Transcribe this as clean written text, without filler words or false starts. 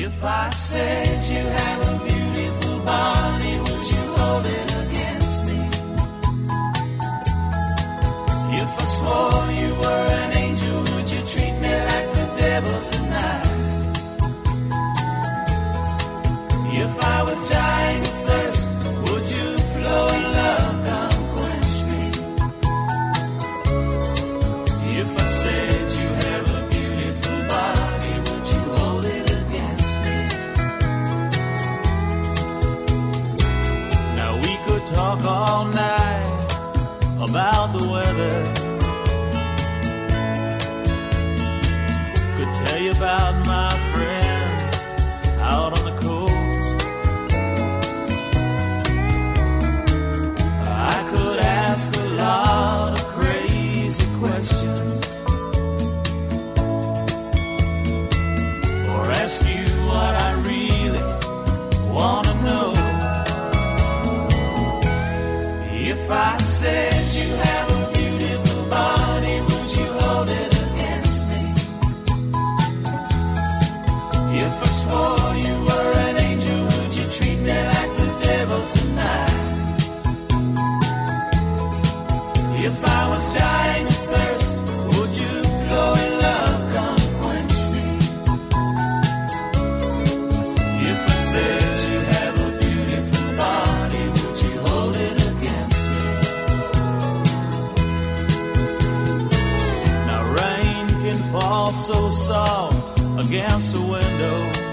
If I said you have a beautiful body, would you hold it against me? If I swore you were an angel, would you treat me like the devil tonight? If I was dying of thirst, would you flow in love, come quench me? If I said you have a beautiful body, would you hold it against me? Now we could talk all night about the weather. Could tell you about my friends out on the coast. I could ask a lot of crazy questions, or ask you what I really want to know. If I said you have a beautiful body, would you hold it against me? If I swore you were an angel, would you treat me like the devil tonight? If I was dying of thirst, would you flow in love, come quench me? If I said you have a beautiful body, would you hold it against me? Now rain can fall so soft against a window,